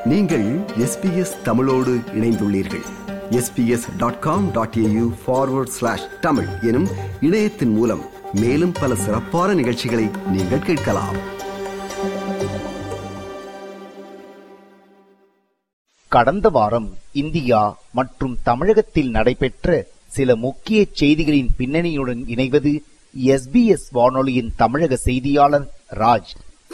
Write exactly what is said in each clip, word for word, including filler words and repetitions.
நீங்கள் S B S தமிழோடு இணைந்துள்ளீர்கள். S B S dot com dot A U forward slash Tamil எனும் இணையத்தின் மூலம் மேலும் பல சிறப்பான நிகழ்ச்சிகளை நீங்கள் கேட்கலாம். கடந்த வாரம் இந்தியா மற்றும் தமிழகத்தில் நடைபெற்ற சில முக்கிய செய்திகளின் பின்னணியுடன் இணைவது எஸ் பி எஸ் வானொலியின் தமிழக செய்தியாளர் ராஜ்.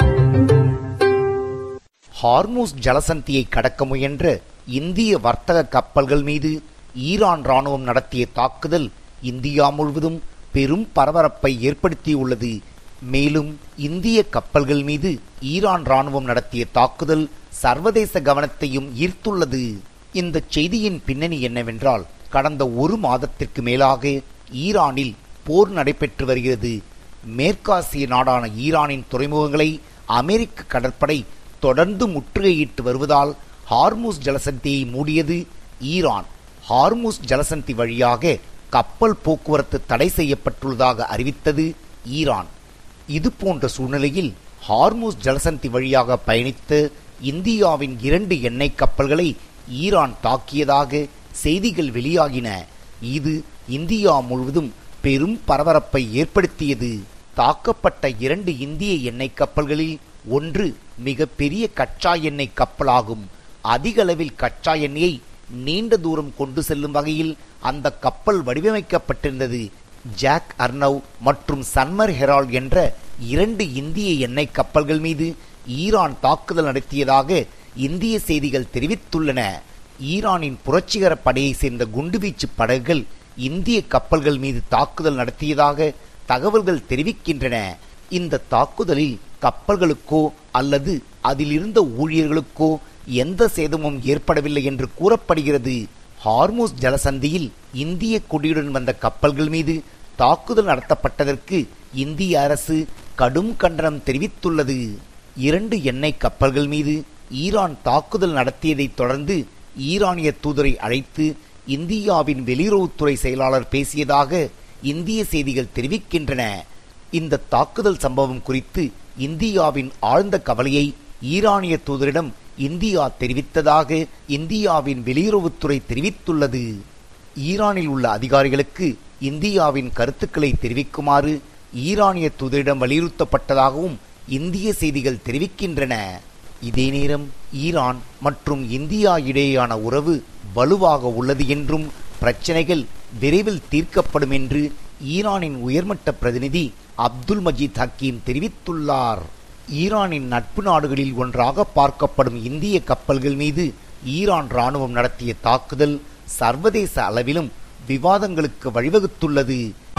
ஹார்மூஸ் ஜலசந்தியை கடக்க முயன்ற இந்திய வர்த்தக கப்பல்கள் மீது ஈரான் ராணுவம் நடத்திய தாக்குதல் இந்தியா முழுவதும் பெரும் பரபரப்பை ஏற்படுத்தியுள்ளது. மேலும் இந்திய கப்பல்கள் மீது ஈரான் ராணுவம் நடத்திய தாக்குதல் சர்வதேச கவனத்தையும் ஈர்த்துள்ளது. இந்த செய்தியின் பின்னணி என்னவென்றால், கடந்த ஒரு மாதத்திற்கு மேலாக ஈரானில் போர் நடைபெற்று வருகிறது. மேற்காசிய நாடான ஈரானின் துறைமுகங்களை அமெரிக்க கடற்படை தொடர்ந்து முற்றுகையிட்டு வருவதால் ஹார்மூஸ் ஜலசந்தியை மூடியது ஈரான். ஹார்மூஸ் ஜலசந்தி வழியாக கப்பல் போக்குவரத்து தடை செய்யப்பட்டுள்ளதாக அறிவித்தது ஈரான். இது போன்ற சூழ்நிலையில் ஹார்மூஸ் ஜலசந்தி வழியாக பயணித்த இந்தியாவின் இரண்டு எண்ணெய் கப்பல்களை ஈரான் தாக்கியதாக செய்திகள் வெளியாகின. இது இந்தியா முழுவதும் பெரும் பரபரப்பை ஏற்படுத்தியது. தாக்கப்பட்ட இரண்டு இந்திய எண்ணெய் கப்பல்களில் ஒன்று மிக பெரிய கச்சா எண்ணெய் கப்பலாகும். அதிக அளவில் கச்சா எண்ணெயை நீண்ட தூரம் கொண்டு செல்லும் வகையில் அந்த கப்பல் வடிவமைக்கப்பட்டிருந்தது. ஜாக் அர்னவ் மற்றும் சன்மர் ஹெரால்ட் என்ற இரண்டு இந்திய எண்ணெய் கப்பல்கள் மீது ஈரான் தாக்குதல் நடத்தியதாக இந்திய செய்திகள் தெரிவித்துள்ளன. ஈரானின் புரட்சிகர படையை சேர்ந்த குண்டுவீச்சு படகுகள் இந்திய கப்பல்கள் மீது தாக்குதல் நடத்தியதாக தகவல்கள் தெரிவிக்கின்றன. இந்த தாக்குதலில் கப்பல்களுக்கோ அல்லது அதில் இருந்த ஊழியர்களுக்கோ எந்த சேதமும் ஏற்படவில்லை என்று கூறப்படுகிறது. ஹார்மூஸ் ஜலசந்தியில் இந்திய கொடியுடன் வந்த கப்பல்கள் மீது தாக்குதல் நடத்தப்பட்டதற்கு இந்திய அரசு கடும் கண்டனம் தெரிவித்துள்ளது. இரண்டு எண்ணெய் கப்பல்கள் மீது ஈரான் தாக்குதல் நடத்தியதை தொடர்ந்து ஈரானிய தூதரை அழைத்து இந்தியாவின் வெளியுறவுத்துறை செயலாளர் பேசியதாக இந்திய செய்திகள் தெரிவிக்கின்றன. இந்த தாக்குதல் சம்பவம் குறித்து இந்தியாவின் ஆழ்ந்த கவலையை ஈரானிய தூதரிடம் இந்தியா தெரிவித்ததாக இந்தியாவின் வெளியுறவுத்துறை தெரிவித்துள்ளது. ஈரானில் உள்ள அதிகாரிகளுக்கு இந்தியாவின் கருத்துக்களை தெரிவிக்குமாறு ஈரானிய தூதரிடம் வலியுறுத்தப்பட்டதாகவும் இந்திய செய்திகள் தெரிவிக்கின்றன. இதே நேரம் ஈரான் மற்றும் இந்தியா இடையேயான உறவு வலுவாக உள்ளது என்றும் பிரச்சனைகள் விரைவில் தீர்க்கப்படும் என்று ஈரானின் உயர்மட்ட பிரதிநிதி அப்துல் மஜீத் ஹக்கீம் தெரிவித்துள்ளார். ஈரானின் நட்பு நாடுகளில் ஒன்றாக பார்க்கப்படும் இந்திய கப்பல்கள் மீது ஈரான் ராணுவம் நடத்திய தாக்குதல் சர்வதேச அளவிலும் விவாதங்களுக்கு வழிவகுத்துள்ளது.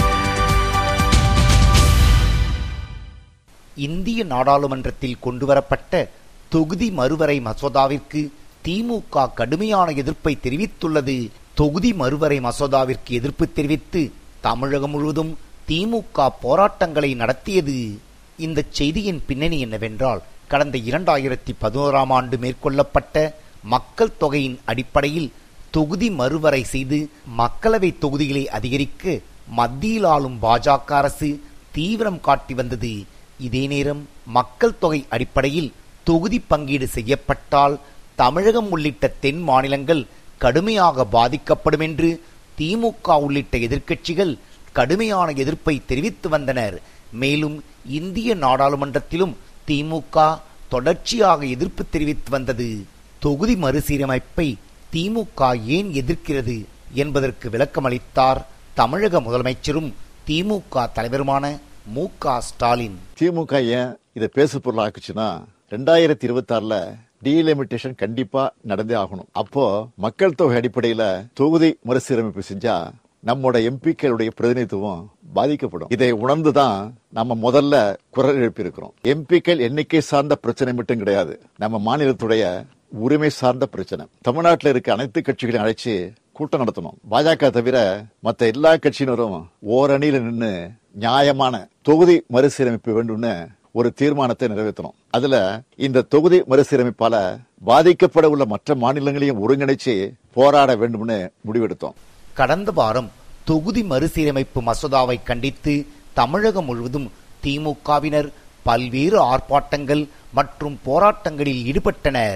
இந்திய நாடாளுமன்றத்தில் கொண்டுவரப்பட்ட தொகுதி மறுவரை மசோதாவிற்கு திமுக கடுமையான எதிர்ப்பை தெரிவித்துள்ளது. தொகுதி மறுவரை மசோதாவிற்கு எதிர்ப்பு தெரிவித்து தமிழகம் முழுவதும் திமுக போராட்டங்களை நடத்தியது. இந்த செய்தியின் பின்னணி என்னவென்றால், கடந்த இரண்டாயிரத்தி பதினோராம் ஆண்டு மேற்கொள்ளப்பட்ட மக்கள் தொகையின் அடிப்படையில் தொகுதி மறுவரை செய்து மக்களவை தொகுதிகளை அதிகரிக்க மத்தியில் ஆளும் பாஜக அரசு தீவிரம் காட்டி வந்தது. இதே நேரம் மக்கள் தொகை அடிப்படையில் தொகுதி பங்கீடு செய்யப்பட்டால் தமிழகம் உள்ளிட்ட தென் மாநிலங்கள் கடுமையாக பாதிக்கப்படும் என்று திமுக உள்ளிட்ட எதிர்க்கட்சிகள் கடுமையான எதிர்ப்பை தெரிவித்து வந்தனர். மேலும் இந்திய நாடாளுமன்றத்திலும் திமுக தொடர்ச்சியாக எதிர்ப்பு தெரிவித்து வந்தது. தொகுதி மறுசீரமைப்பை திமுக ஏன் எதிர்க்கிறது என்பதற்கு விளக்கமளித்தார் தமிழக முதலமைச்சரும் திமுக தலைவருமான மு க ஸ்டாலின். திமுக ஏன் இதை பேசு பொருள் ஆக்குச்சுன்னா, ரெண்டாயிரத்தி இருபத்தி ஆறுல டீலிமிட்டேஷன் கண்டிப்பா நடந்தே ஆகணும். அப்போ மக்கள் தொகை அடிப்படையில தொகுதி மறுசீரமைப்பு செஞ்சா நம்மோட எம்பிக்களுடைய பிரதிநிதித்துவம் பாதிக்கப்படும். இதை உணர்ந்துதான் நம்ம முதல்ல குரல் எழுப்பி இருக்கிறோம். எம்பிக்கள் எண்ணிக்கை சார்ந்த பிரச்சனை மட்டும் கிடையாது, நம்ம மாநிலத்துடைய உரிமை சார்ந்த பிரச்சனை. தமிழ்நாட்டில் இருக்க அனைத்து கட்சிகளையும் அழைச்சு கூட்டம் நடத்தணும். பாஜக தவிர மற்ற எல்லா கட்சியினரும் ஓரணியில நின்று நியாயமான தொகுதி மறுசீரமைப்பு வேண்டும்னு ஒரு தீர்மானத்தை நிறைவேற்றணும். அதுல இந்த தொகுதி மறுசீரமைப்பால பாதிக்கப்பட உள்ள மற்ற மாநிலங்களையும் ஒருங்கிணைச்சு போராட வேண்டும்னு முடிவெடுத்தோம். கடந்த வாரம் தொகுதி மறுசீரமைப்பு மசோதாவை கண்டித்து தமிழகம் முழுவதும் திமுகவினர் பல்வேறு ஆர்ப்பாட்டங்கள் மற்றும் போராட்டங்களில் ஈடுபட்டனர்.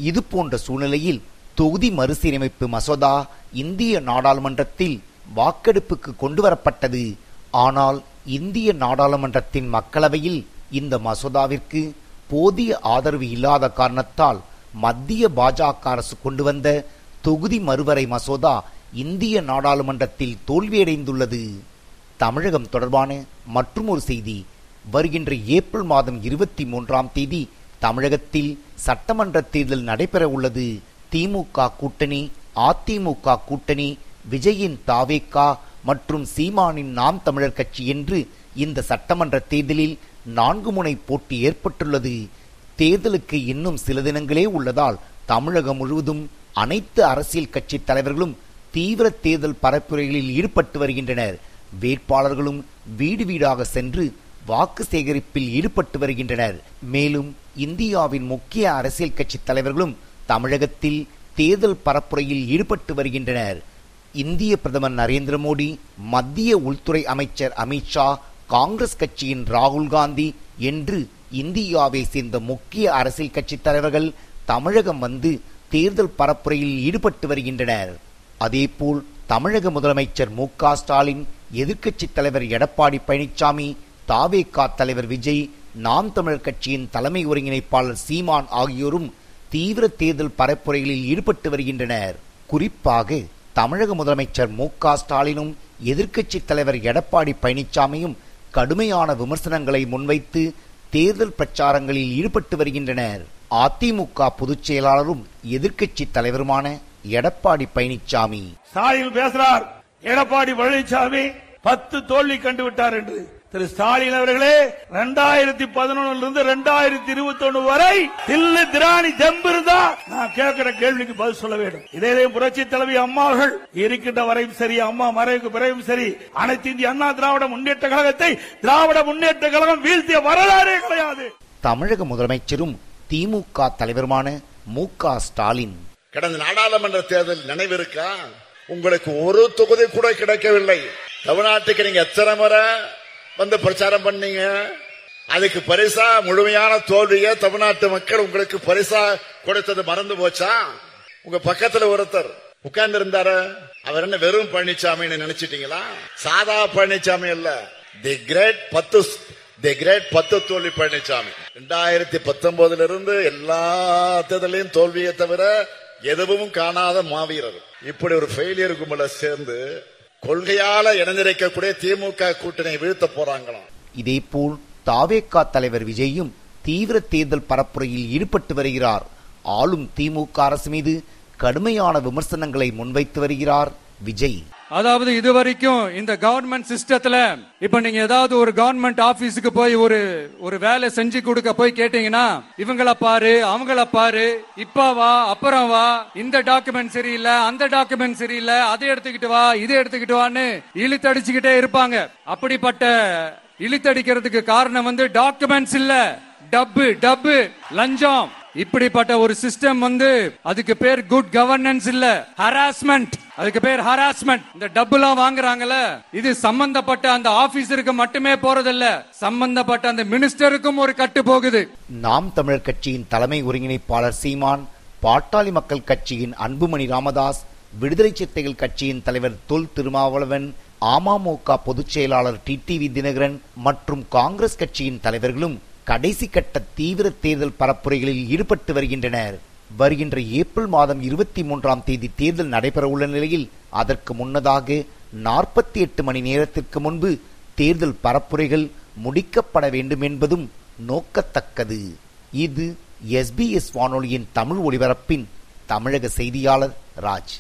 இது போன்ற சூழ்நிலையில் தொகுதி மறுசீரமைப்பு மசோதா இந்திய நாடாளுமன்றத்தில் வாக்கெடுப்புக்கு கொண்டு வரப்பட்டது. ஆனால் இந்திய நாடாளுமன்றத்தின் மக்களவையில் இந்த மசோதாவிற்கு போதிய ஆதரவு இல்லாத காரணத்தால் மத்திய பாஜக அரசு கொண்டு வந்த தொகுதி மறுவரை மசோதா இந்திய நாடாளுமன்றத்தில் தோல்வியடைந்துள்ளது. தமிழகம் தொடர்பான மற்றும் ஒரு செய்தி. வருகின்ற ஏப்ரல் மாதம் இருபத்தி மூன்றாம் தேதி தமிழகத்தில் சட்டமன்ற தேர்தல் நடைபெற உள்ளது. திமுக கூட்டணி, அதிமுக கூட்டணி, விஜயின் தாவேகா மற்றும் சீமானின் நாம் தமிழர் கட்சி என்று இந்த சட்டமன்ற தேர்தலில் நான்கு முனை போட்டி ஏற்பட்டுள்ளது. தேர்தலுக்கு இன்னும் சில தினங்களே உள்ளதால் தமிழகம் முழுவதும் அனைத்து அரசியல் கட்சி தலைவர்களும் தீவிர தேர்தல் பரப்புரைகளில் ஈடுபட்டு வருகின்றனர். வேட்பாளர்களும் வீடு வீடாக சென்று வாக்கு சேகரிப்பில் ஈடுபட்டு வருகின்றனர். மேலும் இந்தியாவின் முக்கிய அரசியல் கட்சி தலைவர்களும் தமிழகத்தில் தேர்தல் பரப்புரையில் ஈடுபட்டு வருகின்றனர். இந்திய பிரதமர் நரேந்திர மோடி, மத்திய உள்துறை அமைச்சர் அமித்ஷா, காங்கிரஸ் கட்சியின் ராகுல் காந்தி என்று இந்தியாவை சேர்ந்த முக்கிய அரசியல் கட்சி தலைவர்கள் தமிழகம் வந்து தேர்தல் பரப்புரையில் ஈடுபட்டு வருகின்றனர். அதேபோல் தமிழக முதலமைச்சர் மு க ஸ்டாலின், எதிர்க்கட்சி தலைவர் எடப்பாடி பழனிசாமி, தாவேகா தலைவர் விஜய், நாம் தமிழர் கட்சியின் தலைமை ஒருங்கிணைப்பாளர் சீமான் ஆகியோரும் தீவிர தேர்தல் பரப்புரைகளில் ஈடுபட்டு வருகின்றனர். குறிப்பாக தமிழக முதலமைச்சர் மு க ஸ்டாலினும் எதிர்க்கட்சி தலைவர் எடப்பாடி பழனிசாமியும் கடுமையான விமர்சனங்களை முன்வைத்து தேர்தல் பிரச்சாரங்களில் ஈடுபட்டு வருகின்றனர். அதிமுக பொதுச் செயலாளரும் எதிர்க்கட்சி தலைவருமான எடப்பாடி பழனிசாமி ஸ்டாலின் பேசுறார். எடப்பாடி பழனிசாமி பத்து தோல்வி கண்டு விட்டார் என்று. திரு ஸ்டாலின் அவர்களே, இரண்டாயிரத்தி பதினொன்னுல இருந்து இரண்டாயிரத்தி இருபத்தி ஒன்னு வரை தில்லு திராணி ஜம்பு இருந்தா நான் கேட்கிற கேள்விக்கு பதில் சொல்ல வேண்டும். இதே புரட்சி தலைவி அம்மாவர்கள் இருக்கின்ற வரையும் சரி, அம்மா மறைவுக்கு பிறகும் சரி, அனைத்து இந்திய அண்ணா திராவிட முன்னேற்ற கழகத்தை திராவிட முன்னேற்ற கழகம் வீழ்த்திய வரலாறே கிடையாது. தமிழக முதலமைச்சரும் திமுக தலைவருமான மு க ஸ்டாலின், கடந்த நாடாளுமன்ற தேர்தல் நினைவிருக்கா? உங்களுக்கு ஒரு தொகுதி கூட கிடைக்கவில்லை. தமிழ்நாட்டுக்கு நீங்க எத்தனை முறை வந்து பிரச்சாரம் பண்ணீங்க? அதுக்கு பரிசா முழுமையான தோல்வியை தமிழ்நாட்டு மக்கள் உங்களுக்கு பரிசா கொடுத்தது மறந்து போச்சா? உங்க பக்கத்துல ஒருத்தர் உட்கார்ந்து இருந்தாரு, அவர் என்ன வெறும் பழனிசாமின்னு நினைச்சிட்டீங்களா? சாதா பழனிசாமி இல்ல, தி கிரேட் பத்து தி கிரேட் பத்து தோல்வி பழனிசாமி. இரண்டாயிரத்தி பத்தொன்பதுல இருந்து எல்லா தேர்தலையும் தோல்வியை தவிர எதுவும் காணாத மாவீரர். இப்படி ஒரு ஃபெயிலியர் கும்பல சேர்ந்து கொள்கையால இணைந்திருக்கக்கூடிய திமுக கூட்டணி வீழ்த்த போறாங்களாம். இதேபோல் தாவேகா தலைவர் விஜயும் தீவிர தேர்தல் பரப்புரையில் ஈடுபட்டு வருகிறார். ஆளும் திமுக அரசு மீது கடுமையான விமர்சனங்களை முன்வைத்து வருகிறார் விஜய். அதாவது இதுவரைக்கும் இந்த கவர்மெண்ட் சிஸ்டத்துல இப்ப நீங்க ஏதாவது ஒரு கவர்மெண்ட் ஆபீஸுக்கு போய் ஒரு ஒரு வேலை செஞ்சு கொடுக்க போய் கேட்டீங்கன்னா, இவங்கள பாரு, அவங்கள பாரு, இப்ப வா, அப்புறம் வா, இந்த டாக்குமெண்ட் சரியில்லை, அந்த டாக்குமெண்ட் சரியில்லை, அதை எடுத்துக்கிட்டு வா, இதை எடுத்துக்கிட்டு வான்னு இழுத்தடிச்சுக்கிட்டே இருப்பாங்க. அப்படிப்பட்ட இழுத்தடிக்கிறதுக்கு காரணம் வந்து டாக்குமெண்ட்ஸ் இல்ல, டப்பு டப்பு லஞ்சம். இப்படிப்பட்ட ஒரு சிஸ்டம் வந்து அதுக்கு பேர் குட் கவர்னன்ஸ் இல்ல, ஹராஸ்மெண்ட். அதுக்கு பேர் ஹராஸ்மெண்ட். இந்த டப்புலாம் வாங்குறாங்கல்ல, இது சம்பந்தப்பட்ட அந்த ஆபீசருக்கு மட்டுமே போறதில்ல, சம்பந்தப்பட்ட அந்த மினிஸ்டருக்கும் ஒரு கட்டு போகுது. நாம் தமிழர் கட்சியின் தலைமை ஒருங்கிணைப்பாளர் சீமான், பாட்டாளி மக்கள் கட்சியின் அன்புமணி ராமதாஸ், விடுதலை சிறுத்தைகள் கட்சியின் தலைவர் தொல் திருமாவளவன், அமமுக பொதுச் செயலாளர் டி டி வி தினகரன் மற்றும் காங்கிரஸ் கட்சியின் தலைவர்களும் கடைசி கட்ட தீவிர தேர்தல் பரப்புரைகளில் ஈடுபட்டு வருகின்றனர். வருகின்ற ஏப்ரல் மாதம் இருபத்தி மூன்றாம் தேதி தேர்தல் நடைபெற உள்ள நிலையில் அதற்கு முன்னதாக நாற்பத்தி எட்டு மணி நேரத்திற்கு முன்பு தேர்தல் பரப்புரைகள் முடிக்கப்பட வேண்டும் என்பதும் நோக்கத்தக்கது. இது எஸ் பி எஸ் வானொலியின் தமிழ் ஒலிபரப்பின் தமிழக செய்தியாளர் ராஜ்.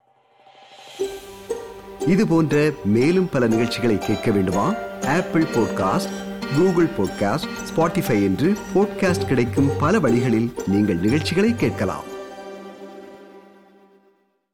இது போன்ற மேலும் பல நிகழ்ச்சிகளை கேட்க வேண்டுமா? Apple podcast, Google podcast, Spotify என்று பாட்காஸ்ட் கிடைக்கும் பல வழிகளில் நீங்கள் நிகழ்ச்சிகளை கேட்கலாம்.